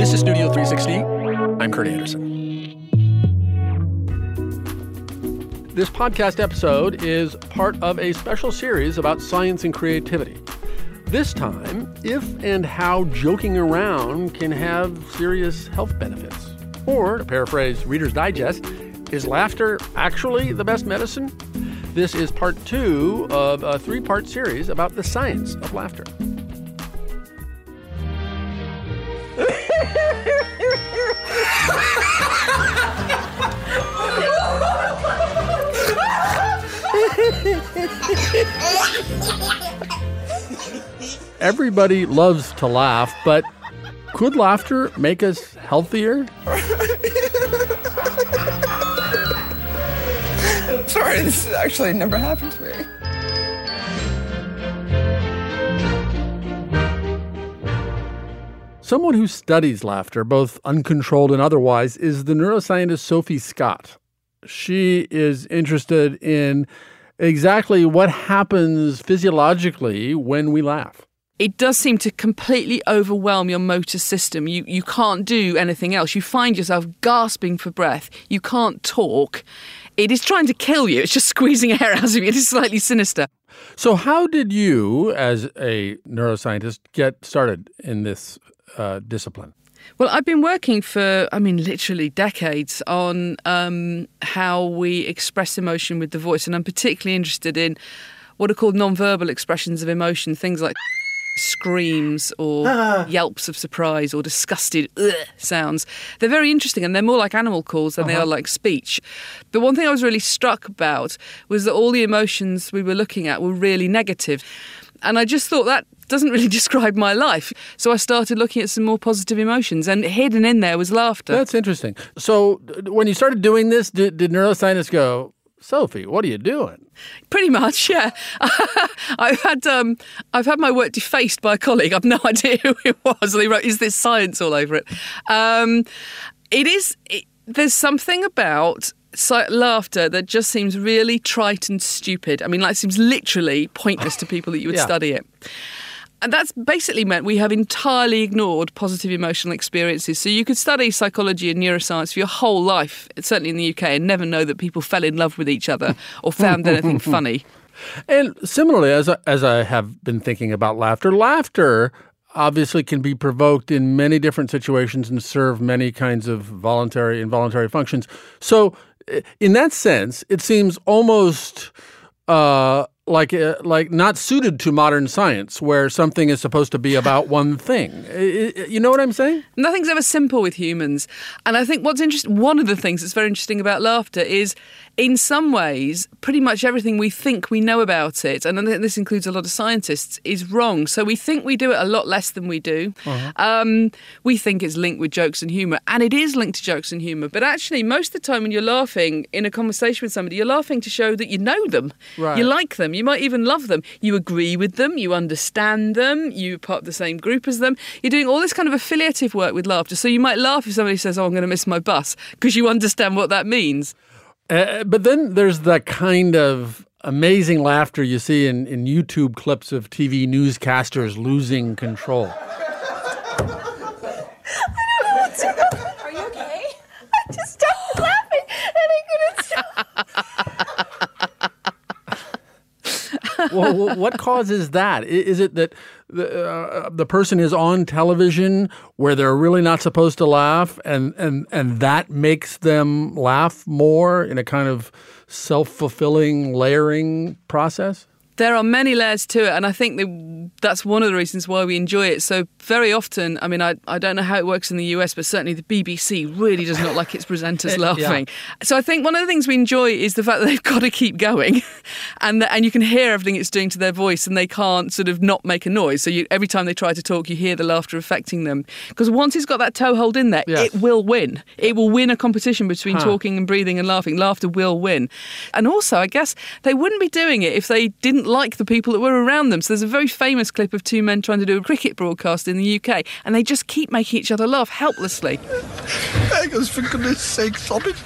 This is Studio 360. I'm Kurt Anderson. This podcast episode is part of a special series about science and creativity. This time, if and how joking around can have serious health benefits. Or, to paraphrase Reader's Digest, is laughter actually the best medicine? This is part 2 of a 3-part series about the science of laughter. Everybody loves to laugh, but could laughter make us healthier? Sorry, this has actually never happened to me. Someone who studies laughter, both uncontrolled and otherwise, is the neuroscientist Sophie Scott. She is interested in exactly what happens physiologically when we laugh. It does seem to completely overwhelm your motor system. You can't do anything else. You find yourself gasping for breath. You can't talk. It is trying to kill you. It's just squeezing air out of you. It is slightly sinister. So how did you, as a neuroscientist, get started in this discipline? Well, I've been working for, literally decades on how we express emotion with the voice. And I'm particularly interested in what are called nonverbal expressions of emotion, things like screams or yelps of surprise or disgusted sounds. They're very interesting and they're more like animal calls than they are like speech. But one thing I was really struck about was that all the emotions we were looking at were really negative. And I just thought that doesn't really describe my life. So I started looking at some more positive emotions, and hidden in there was laughter. That's interesting. So when you started doing this, did neuroscientists go, Sophie, what are you doing? Pretty much, yeah. I've had my work defaced by a colleague. I've no idea who it was. They wrote, "Is this science?" all over it. There's something about laughter that just seems really trite and stupid. It seems literally pointless to people that you would study it. And that's basically meant we have entirely ignored positive emotional experiences. So you could study psychology and neuroscience for your whole life, certainly in the UK, and never know that people fell in love with each other or found anything funny. And similarly, as I have been thinking about laughter obviously can be provoked in many different situations and serve many kinds of voluntary and involuntary functions. So in that sense, it seems almost like not suited to modern science, where something is supposed to be about one thing. You know what I'm saying? Nothing's ever simple with humans. And I think one of the things that's very interesting about laughter is, in some ways, pretty much everything we think we know about it, and I think this includes a lot of scientists, is wrong. So we think we do it a lot less than we do. We think it's linked with jokes and humour, and it is linked to jokes and humour. But actually, most of the time when you're laughing in a conversation with somebody, you're laughing to show that you know them. Right. You like them. You might even love them. You agree with them. You understand them. You're part of the same group as them. You're doing all this kind of affiliative work with laughter. So you might laugh if somebody says, "Oh, I'm going to miss my bus," because you understand what that means. But then there's that kind of amazing laughter you see in YouTube clips of TV newscasters losing control. I don't know what's wrong. Are you okay? I just started laughing and I couldn't stop. Well, what causes that? Is it that the person is on television where they're really not supposed to laugh, and that makes them laugh more in a kind of self-fulfilling layering process? There are many layers to it, and I think that's one of the reasons why we enjoy it. So very often, I don't know how it works in the US, but certainly the BBC really does not like its presenters laughing. Yeah. So I think one of the things we enjoy is the fact that they've got to keep going, and you can hear everything it's doing to their voice, and they can't sort of not make a noise. So every time they try to talk, you hear the laughter affecting them. Because once it's got that toehold in there, It will win. It will win a competition between talking and breathing and laughing. Laughter will win. And also, I guess they wouldn't be doing it if they didn't like the people that were around them. So there's a very famous clip of two men trying to do a cricket broadcast in the UK, and they just keep making each other laugh helplessly. Hangers, for goodness sake, stop it.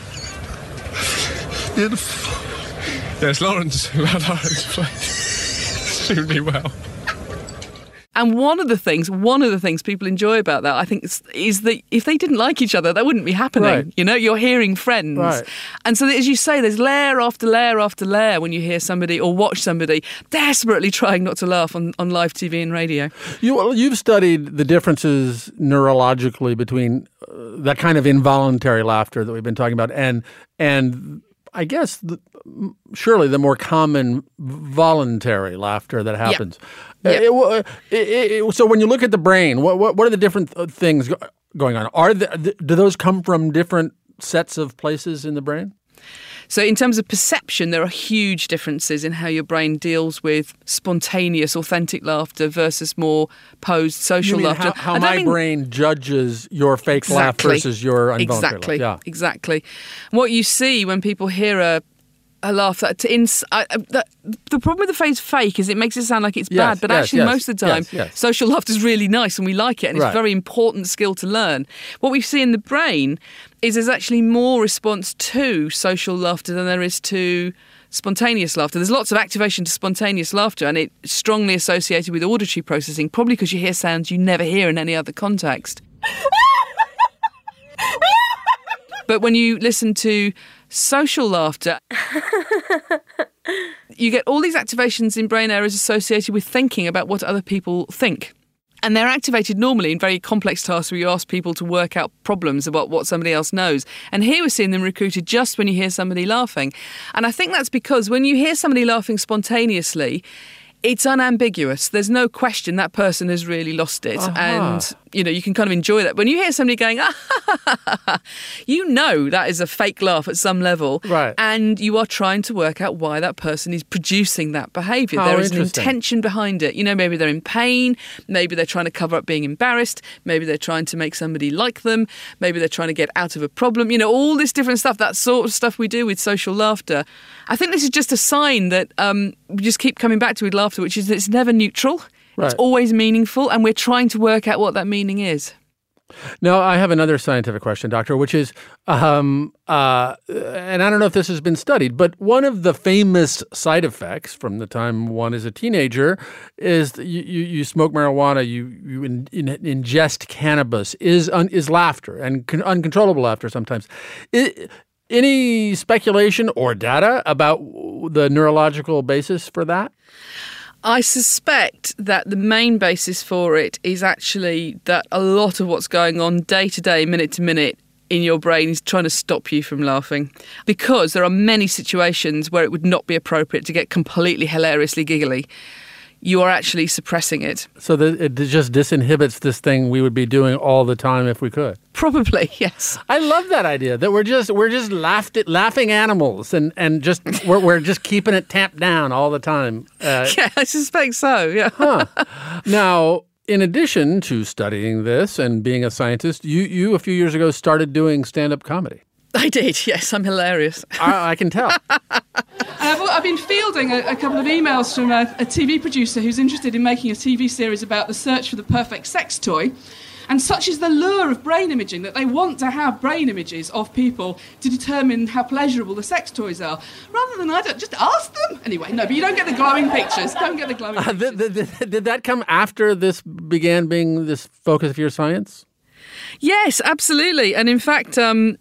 Yes, Lawrence, Lawrence played extremely well. And one of the things people enjoy about that, I think, is that if they didn't like each other, that wouldn't be happening. Right. You know, you're hearing friends. Right. And so, as you say, there's layer after layer after layer when you hear somebody or watch somebody desperately trying not to laugh on live TV and radio. You've studied the differences neurologically between that kind of involuntary laughter that we've been talking about and I guess surely the more common voluntary laughter that happens. Yep. So when you look at the brain, what are the different things going on? Do those come from different sets of places in the brain? So in terms of perception, there are huge differences in how your brain deals with spontaneous, authentic laughter versus more posed social laughter. How my brain judges your fake laugh versus your involuntary laugh. Yeah. Exactly. What you see when people hear a laugh, the problem with the phrase fake is it makes it sound like it's bad, but actually most of the time social laughter is really nice and we like it, and it's a very important skill to learn. What we see in the brain is there's actually more response to social laughter than there is to spontaneous laughter. There's lots of activation to spontaneous laughter, and it's strongly associated with auditory processing, probably because you hear sounds you never hear in any other context. But when you listen to social laughter, you get all these activations in brain areas associated with thinking about what other people think. And they're activated normally in very complex tasks where you ask people to work out problems about what somebody else knows. And here we're seeing them recruited just when you hear somebody laughing. And I think that's because when you hear somebody laughing spontaneously, it's unambiguous. There's no question that person has really lost it. Uh-huh. And, you can kind of enjoy that. When you hear somebody going, that is a fake laugh at some level. Right. And you are trying to work out why that person is producing that behaviour. There is an intention behind it. Maybe they're in pain. Maybe they're trying to cover up being embarrassed. Maybe they're trying to make somebody like them. Maybe they're trying to get out of a problem. All this different stuff, that sort of stuff we do with social laughter. I think this is just a sign that we just keep coming back to with laughter, which is that it's never neutral. Right. It's always meaningful, and we're trying to work out what that meaning is. Now, I have another scientific question, Doctor, which is, and I don't know if this has been studied, but one of the famous side effects from the time one is a teenager is you smoke marijuana, you ingest cannabis, is laughter, and uncontrollable laughter sometimes. Any speculation or data about the neurological basis for that? I suspect that the main basis for it is actually that a lot of what's going on day to day, minute to minute in your brain is trying to stop you from laughing, because there are many situations where it would not be appropriate to get completely hilariously giggly. You are actually suppressing it. So it just disinhibits this thing we would be doing all the time if we could. Probably, yes. I love that idea that we're just laughing animals and just we're just keeping it tamped down all the time. Yeah, I suspect so. Yeah. Huh. Now, in addition to studying this and being a scientist, you a few years ago started doing stand-up comedy. I did, yes. I'm hilarious. I can tell. I've been fielding a couple of emails from a TV producer who's interested in making a TV series about the search for the perfect sex toy. And such is the lure of brain imaging that they want to have brain images of people to determine how pleasurable the sex toys are. Rather than just ask them. Anyway, no, but you don't get the glowing pictures. Did that come after this began being this focus of your science? Yes, absolutely. And in fact,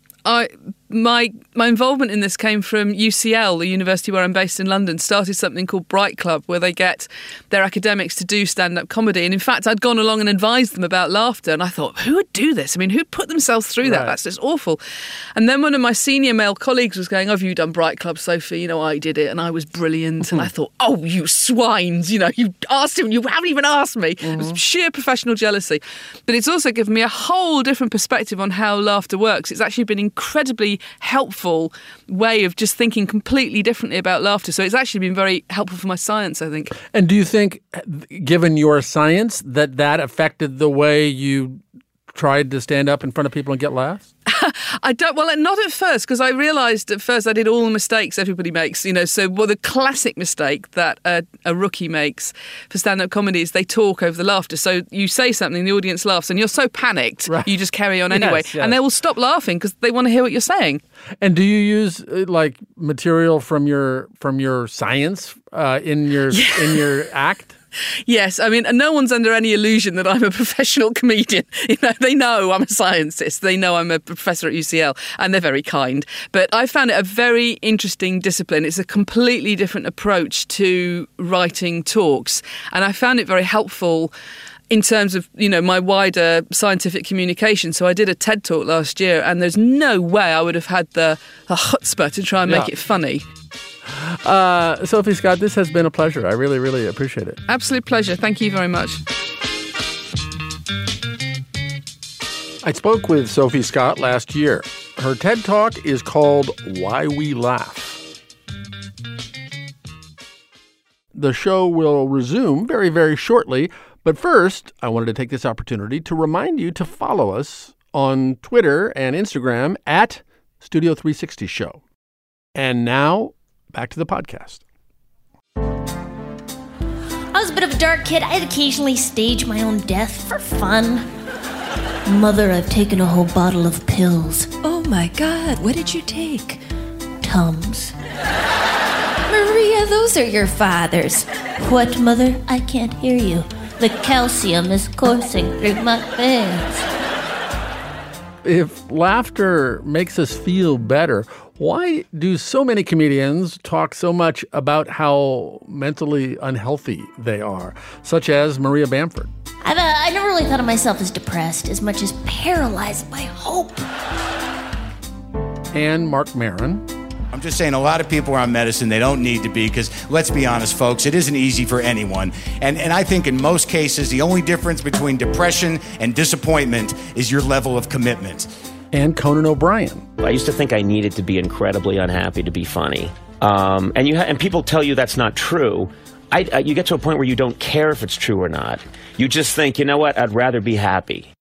my involvement in this came from UCL, the university where I'm based in London, started something called Bright Club, where they get their academics to do stand-up comedy. And in fact, I'd gone along and advised them about laughter, and I thought, who would do this? I mean, who'd put themselves through that? Right. That's just awful. And then one of my senior male colleagues was going, have you done Bright Club, Sophie? I did it, and I was brilliant. Mm-hmm. And I thought, oh, you swines, you asked him, you haven't even asked me. Mm-hmm. It was sheer professional jealousy. But it's also given me a whole different perspective on how laughter works. It's actually been incredibly helpful way of just thinking completely differently about laughter. So it's actually been very helpful for my science, I think. And do you think, given your science, that affected the way you tried to stand up in front of people and get laughs? Not at first, because I realised at first I did all the mistakes everybody makes, So the classic mistake that a rookie makes for stand-up comedy is they talk over the laughter. So you say something, the audience laughs, and you're so panicked, right, you just carry on anyway. Yes. And they will stop laughing because they want to hear what you're saying. And do you use material from your science in your act? Yes, I mean, no one's under any illusion that I'm a professional comedian. They know I'm a scientist. They know I'm a professor at UCL, and they're very kind. But I found it a very interesting discipline. It's a completely different approach to writing talks, and I found it very helpful in terms of, my wider scientific communication. So I did a TED Talk last year, and there's no way I would have had the chutzpah to try and make it funny. Sophie Scott, this has been a pleasure. I really, really appreciate it. Absolute pleasure. Thank you very much. I spoke with Sophie Scott last year. Her TED Talk is called Why We Laugh. The show will resume very, very shortly. But first, I wanted to take this opportunity to remind you to follow us on Twitter and Instagram at Studio 360 Show. And now, back to the podcast. I was a bit of a dark kid. I'd occasionally stage my own death for fun. Mother, I've taken a whole bottle of pills. Oh my God, what did you take? Tums. Maria, those are your father's. What, Mother? I can't hear you. The calcium is coursing through my veins. If laughter makes us feel better, why do so many comedians talk so much about how mentally unhealthy they are, such as Maria Bamford? I never really thought of myself as depressed as much as paralyzed by hope. And Mark Maron. I'm just saying a lot of people are on medicine they don't need to be because, let's be honest, folks, it isn't easy for anyone. And I think in most cases, the only difference between depression and disappointment is your level of commitment. And Conan O'Brien. I used to think I needed to be incredibly unhappy to be funny. And people tell you that's not true. You get to a point where you don't care if it's true or not. You just think, you know what, I'd rather be happy.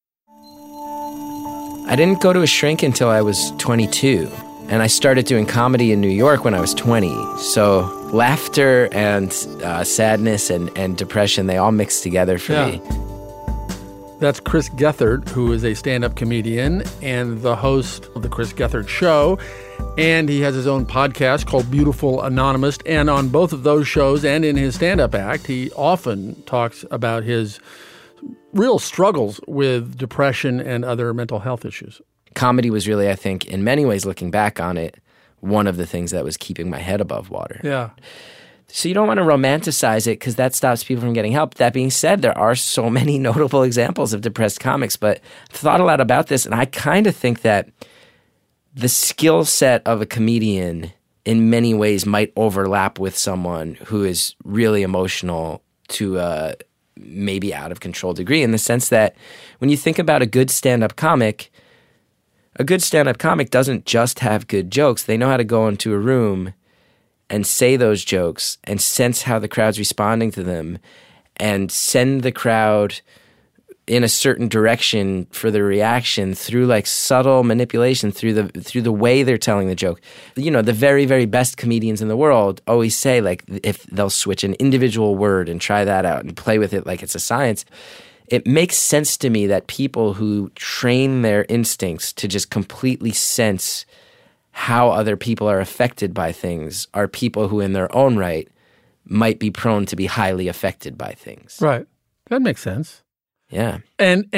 I didn't go to a shrink until I was 22. And I started doing comedy in New York when I was 20. So laughter and sadness and depression, they all mixed together for me. That's Chris Gethard, who is a stand-up comedian and the host of The Chris Gethard Show. And he has his own podcast called Beautiful Anonymous. And on both of those shows and in his stand-up act, he often talks about his real struggles with depression and other mental health issues. Comedy was really, I think, in many ways, looking back on it, one of the things that was keeping my head above water. Yeah. So you don't want to romanticize it because that stops people from getting help. That being said, there are so many notable examples of depressed comics, but I've thought a lot about this, and I kind of think that the skill set of a comedian in many ways might overlap with someone who is really emotional to a maybe out of control degree, in the sense that when you think about a good stand-up comic doesn't just have good jokes. They know how to go into a room and say those jokes and sense how the crowd's responding to them and send the crowd in a certain direction for the reaction through like subtle manipulation through the way they're telling the joke. You know, the very, very best comedians in the world always say, like, if they'll switch an individual word and try that out and play with it like it's a science. It makes sense to me that people who train their instincts to just completely sense how other people are affected by things are people who in their own right might be prone to be highly affected by things. Right. That makes sense. Yeah. And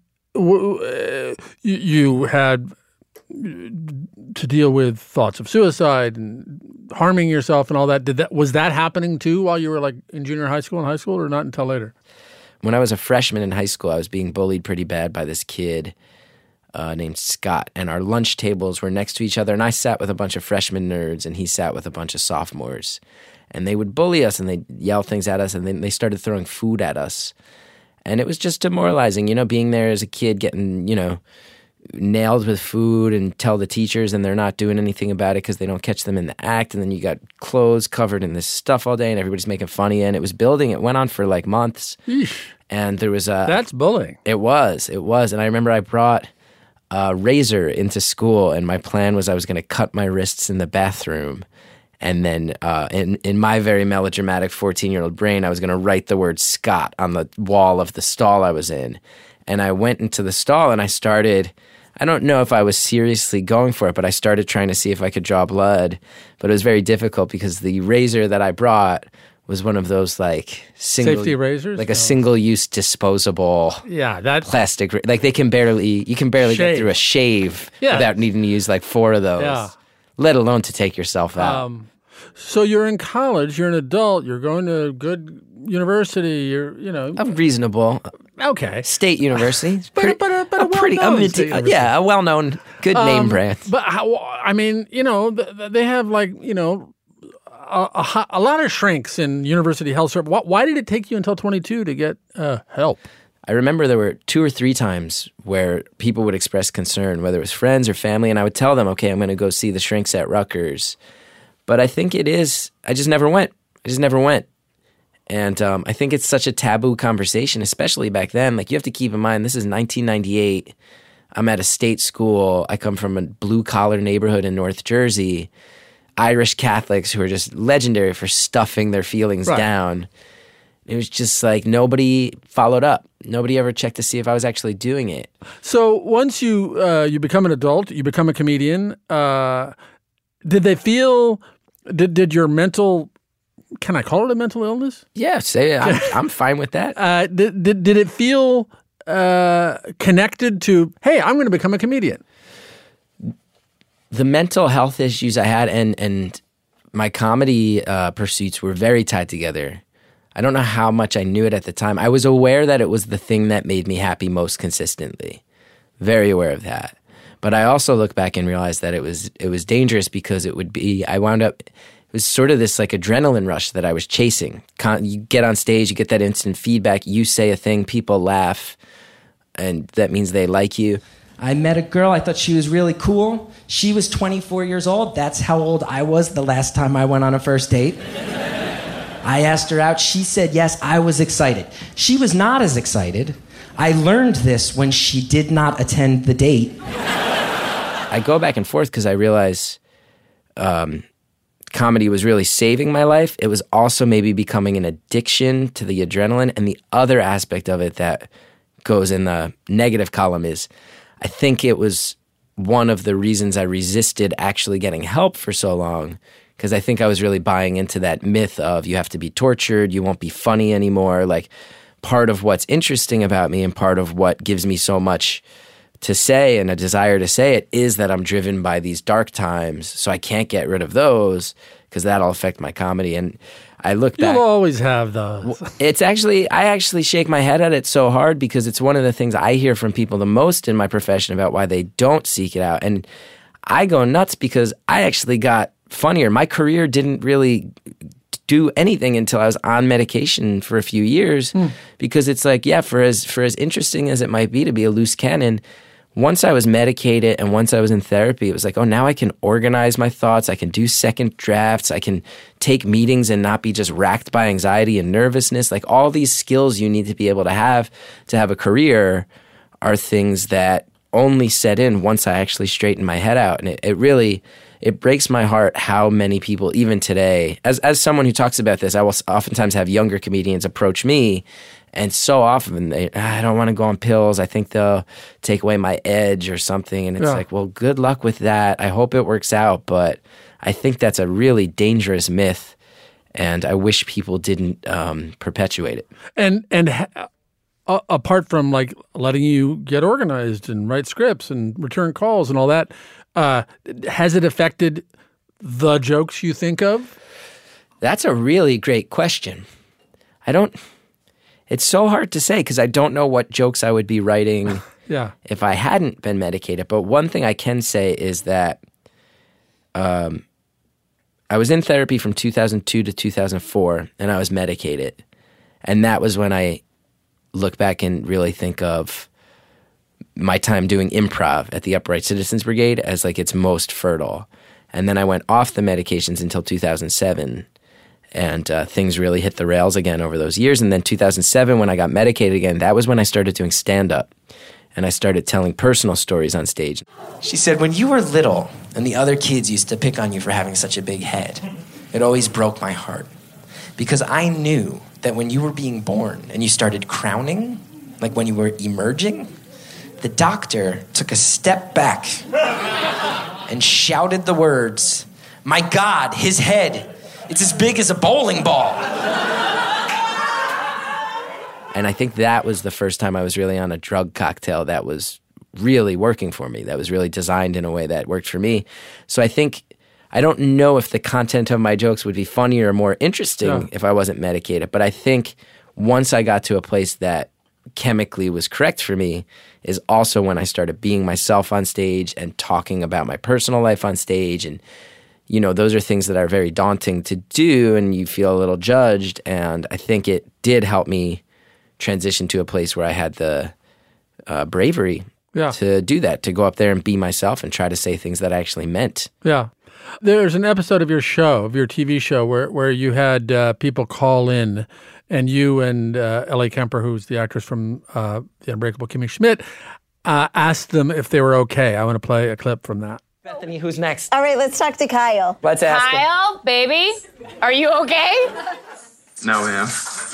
you had to deal with thoughts of suicide and harming yourself and all that. Was that happening too while you were like in junior high school and high school, or not until later? When I was a freshman in high school, I was being bullied pretty bad by this kid named Scott, and our lunch tables were next to each other, and I sat with a bunch of freshman nerds, and he sat with a bunch of sophomores, and they would bully us, and they'd yell things at us, and then they started throwing food at us, and it was just demoralizing, being there as a kid getting, nailed with food and tell the teachers and they're not doing anything about it because they don't catch them in the act, and then you got clothes covered in this stuff all day and everybody's making fun of you, and it was building. It went on for like months. Eesh. And there was that's bullying. It was. And I remember I brought a razor into school, and my plan was I was going to cut my wrists in the bathroom, and then in my very melodramatic 14-year-old brain, I was going to write the word Scott on the wall of the stall I was in. And I went into the stall and I started, I don't know if I was seriously going for it, but I started trying to see if I could draw blood. But it was very difficult because the razor that I brought was one of those like safety razors, like a single-use disposable plastic. Like you can barely get through a shave without needing to use like 4 of those, let alone to take yourself out. So you're in college, you're an adult, you're going to a good university, you're a reasonable state university, a well-known, good name brand. But they have like a lot of shrinks in university health service. Why did it take you until 22 to get help? I remember there were 2 or 3 times where people would express concern, whether it was friends or family, and I would tell them, okay, I'm going to go see the shrinks at Rutgers. But I think I just never went. And I think it's such a taboo conversation, especially back then. Like, you have to keep in mind, this is 1998. I'm at a state school. I come from a blue-collar neighborhood in North Jersey. Irish Catholics who are just legendary for stuffing their feelings down. It was just like nobody followed up. Nobody ever checked to see if I was actually doing it. So once you become an adult, you become a comedian, did they feel... Did your mental, can I call it a mental illness? Yeah, say it. I'm fine with that. Did it feel connected to, hey, I'm going to become a comedian? The mental health issues I had and my comedy pursuits were very tied together. I don't know how much I knew it at the time. I was aware that it was the thing that made me happy most consistently. Very aware of that. But I also look back and realize that it was dangerous because it was sort of this like adrenaline rush that I was chasing. You get on stage, you get that instant feedback, you say a thing, people laugh, and that means they like you. I met a girl, I thought she was really cool. She was 24 years old. That's how old I was the last time I went on a first date. I asked her out, she said yes, I was excited. She was not as excited. I learned this when she did not attend the date. I go back and forth because I realize comedy was really saving my life. It was also maybe becoming an addiction to the adrenaline. And the other aspect of it that goes in the negative column is I think it was one of the reasons I resisted actually getting help for so long, because I think I was really buying into that myth of you have to be tortured, you won't be funny anymore. Like, part of what's interesting about me and part of what gives me so much to say and a desire to say it is that I'm driven by these dark times, so I can't get rid of those because that'll affect my comedy. And I look back. You'll always have those. I actually shake my head at it so hard because it's one of the things I hear from people the most in my profession about why they don't seek it out. And I go nuts because I actually got funnier. My career didn't really do anything until I was on medication for a few years because it's like, for as interesting as it might be to be a loose cannon, once I was medicated and once I was in therapy, it was like, oh, now I can organize my thoughts. I can do second drafts. I can take meetings and not be just racked by anxiety and nervousness. Like, all these skills you need to be able to have a career are things that only set in once I actually straighten my head out. And it breaks my heart how many people, even today, as someone who talks about this, I will oftentimes have younger comedians approach me, and so often I don't want to go on pills. I think they'll take away my edge or something. And it's like, well, good luck with that. I hope it works out. But I think that's a really dangerous myth, and I wish people didn't perpetuate it. And apart from like letting you get organized and write scripts and return calls and all that, has it affected the jokes you think of? That's a really great question. It's so hard to say because I don't know what jokes I would be writing if I hadn't been medicated. But one thing I can say is that I was in therapy from 2002 to 2004, and I was medicated. And that was when I look back and really think of my time doing improv at the Upright Citizens Brigade as like its most fertile. And then I went off the medications until 2007. And things really hit the rails again over those years. And then 2007, when I got medicated again, that was when I started doing stand-up. And I started telling personal stories on stage. She said, when you were little and the other kids used to pick on you for having such a big head, it always broke my heart. Because I knew that when you were being born and you started crowning, like when you were emerging, the doctor took a step back and shouted the words, "My God, his head It's as big as a bowling ball. And I think that was the first time I was really on a drug cocktail that was really working for me, that was really designed in a way that worked for me. So I don't know if the content of my jokes would be funnier or more interesting if I wasn't medicated, but I think once I got to a place that chemically was correct for me is also when I started being myself on stage and talking about my personal life on stage. And, those are things that are very daunting to do and you feel a little judged. And I think it did help me transition to a place where I had the bravery to do that, to go up there and be myself and try to say things that I actually meant. Yeah. There's an episode of your show, of your TV show, where you had people call in, and you and Ellie Kemper, who's the actress from The Unbreakable Kimmy Schmidt, asked them if they were okay. I want to play a clip from that. Bethany, who's next? All right, let's talk to Kyle. Let's ask him. Kyle, baby, are you okay? No, ma'am.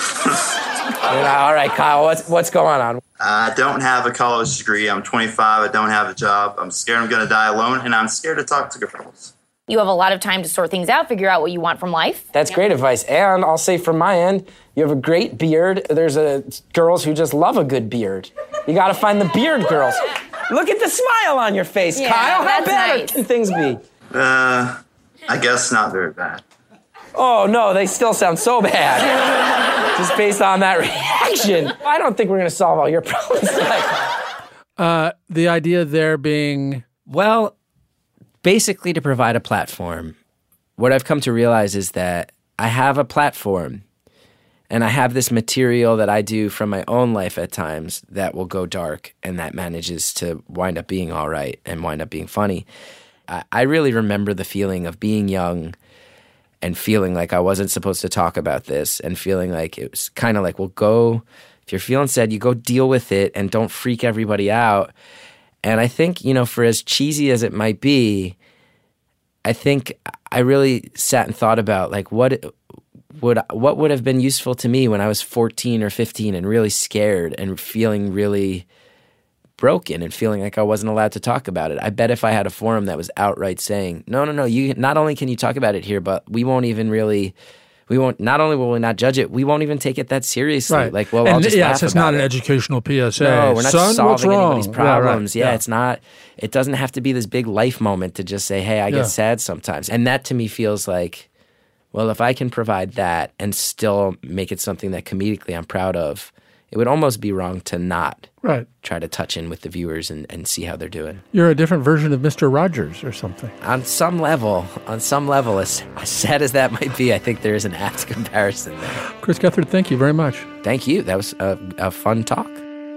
All right, Kyle, what's going on? I don't have a college degree. I'm 25. I don't have a job. I'm scared I'm going to die alone, and I'm scared to talk to girls. You have a lot of time to sort things out, figure out what you want from life. That's great advice. And I'll say from my end, you have a great beard. There's girls who just love a good beard. You got to find the beard girls. Look at the smile on your face, Kyle. How bad can things be? I guess not very bad. Oh, no, they still sound so bad. Just based on that reaction. I don't think we're going to solve all your problems tonight. The idea there being... Well, basically to provide a platform. What I've come to realize is that I have a platform and I have this material that I do from my own life at times that will go dark and that manages to wind up being all right and wind up being funny. I really remember the feeling of being young and feeling like I wasn't supposed to talk about this and feeling like it was kind of like, well, go, if you're feeling sad, you go deal with it and don't freak everybody out. And I think, for as cheesy as it might be, I think I really sat and thought about like what would have been useful to me when I was 14 or 15 and really scared and feeling really broken and feeling like I wasn't allowed to talk about it. I bet if I had a forum that was outright saying, no, you not only can you talk about it here, but not only will we not judge it, we won't even take it that seriously. Right. Like, well, I'll just laugh it's about not it. an educational PSA. No, we're not Son, solving anybody's problems. Yeah, right. It's not. It doesn't have to be this big life moment to just say, hey, I get sad sometimes. And that to me feels like, well, if I can provide that and still make it something that comedically I'm proud of, it would almost be wrong to not try to touch in with the viewers and see how they're doing. You're a different version of Mr. Rogers or something. On some level, as sad as that might be, I think there is an apt comparison there. Chris Gethard, thank you very much. Thank you. That was a fun talk.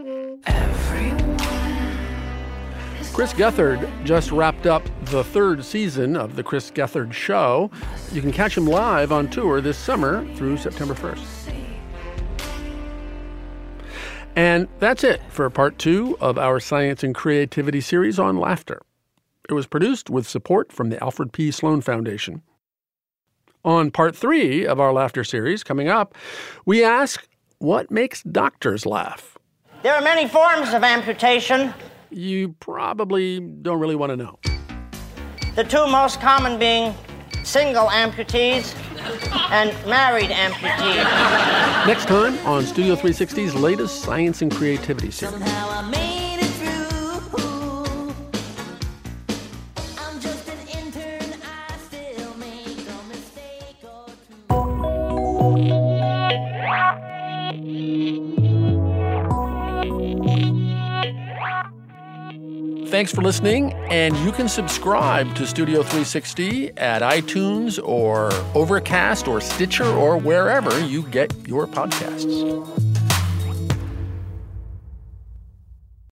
Chris Gethard just wrapped up the 3rd season of The Chris Gethard Show. You can catch him live on tour this summer through September 1st. And that's it for part 2 of our Science and Creativity series on laughter. It was produced with support from the Alfred P. Sloan Foundation. On part 3 of our laughter series, coming up, we ask, what makes doctors laugh? There are many forms of amputation. You probably don't really want to know. The 2 most common being single amputees and married amputees. Next time on Studio 360's latest Science and Creativity series. Thanks for listening, and you can subscribe to Studio 360 at iTunes or Overcast or Stitcher or wherever you get your podcasts.